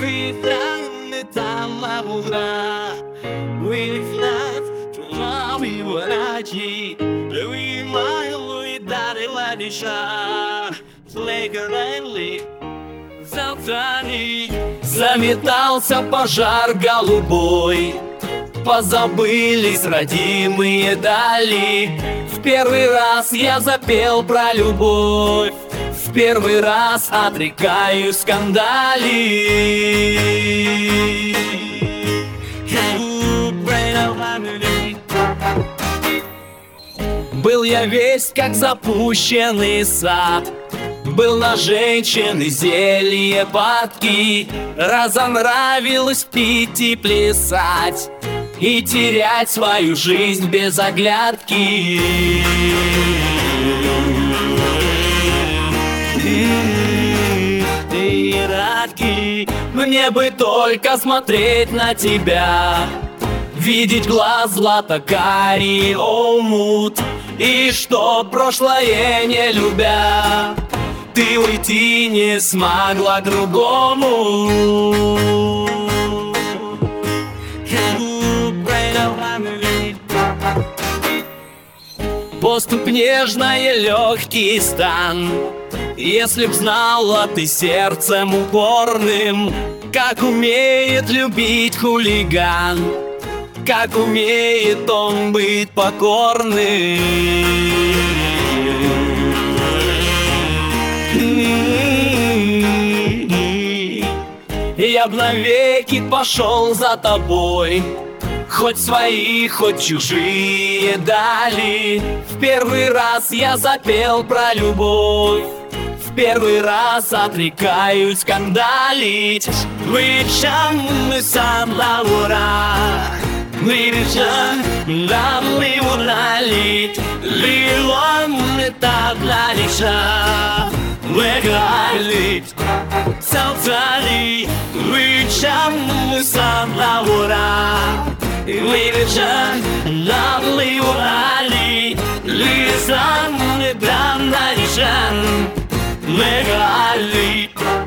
We've done it tamabura. We've left we waraji. We might we daddy ladisha. Слегонели завтани. Заметался пожар голубой. Позабылись родимые дали. В первый раз я запел про любовь. В первый раз отрекаюсь скандали. Был я весь как запущенный сад. Был на женщины зелье падки. Разонравилось пить и плясать и терять свою жизнь без оглядки. Мне бы только смотреть на тебя, видеть глаз злато-карий омут, и что прошлое не любя, ты уйти не смогла к другому. Поступ нежная, легкий стан. Если б знала ты сердцем упорным, как умеет любить хулиган, как умеет он быть покорным. Я б навеки пошел за тобой, хоть свои, хоть чужие дали. В первый раз я запел про любовь. В первый раз отрекаюсь скандалить. Вычам мы сам лаура. Вычам нам его налить. Лилон это планиша. Выгалить Салтали. Вычам мы сам лаура. Вычам нам его налить. Лизан это планиша. Legali